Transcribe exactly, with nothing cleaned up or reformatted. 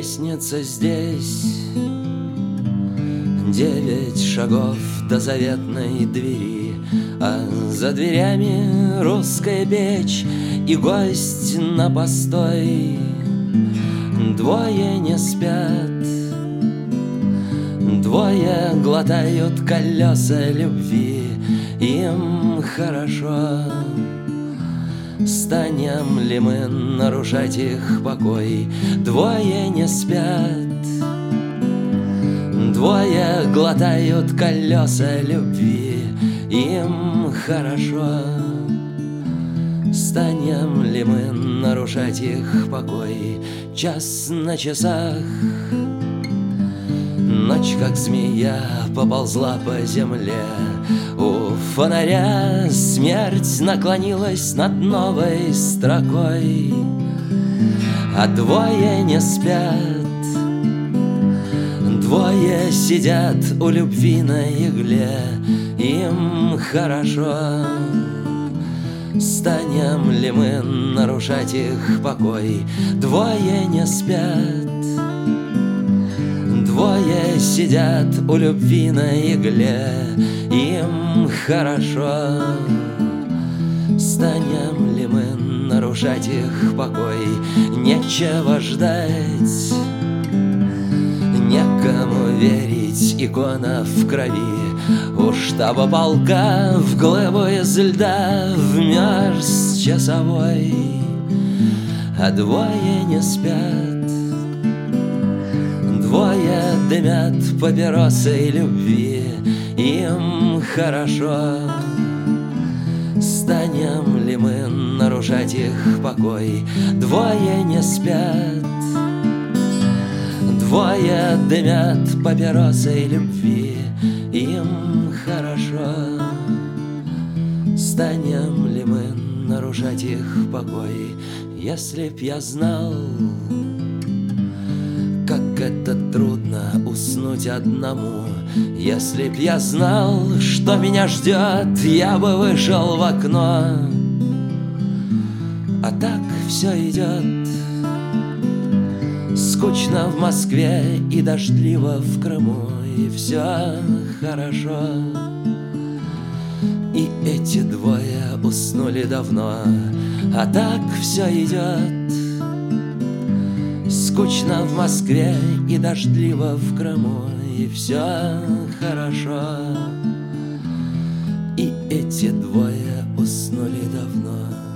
Лестница здесь, девять шагов до заветной двери, а за дверями русская печь и гость на постой. Двое не спят, двое глотают колеса любви, им хорошо. Станем ли мы нарушать их покой? Двое не спят, двое глотают колеса любви, им хорошо. Станем ли мы нарушать их покой? Час на часах, ночь, как змея, поползла по земле. У фонаря смерть наклонилась над новой строкой, а двое не спят, двое сидят у любви на игле, им хорошо. Станем ли мы нарушать их покой? Двое не спят, двое сидят у любви на игле, им хорошо. Станем ли мы нарушать их покой? Нечего ждать, некому верить, икона в крови. У штаба полка в глыбу из льда вмерз часовой, а двое не спят, двое дымят папиросой любви, им хорошо. Станем ли мы нарушать их покой? Двое не спят, двое дымят папиросой любви, им хорошо. Станем ли мы нарушать их покой? Если б я знал, как это трудно уснуть одному, если б я знал, что меня ждет, я бы вышел в окно. А так все идет, скучно в Москве и дождливо в Крыму, и все хорошо. И эти двое уснули давно, а так все идет, скучно в Москве и дождливо в Крыму, и все хорошо. И эти двое уснули давно.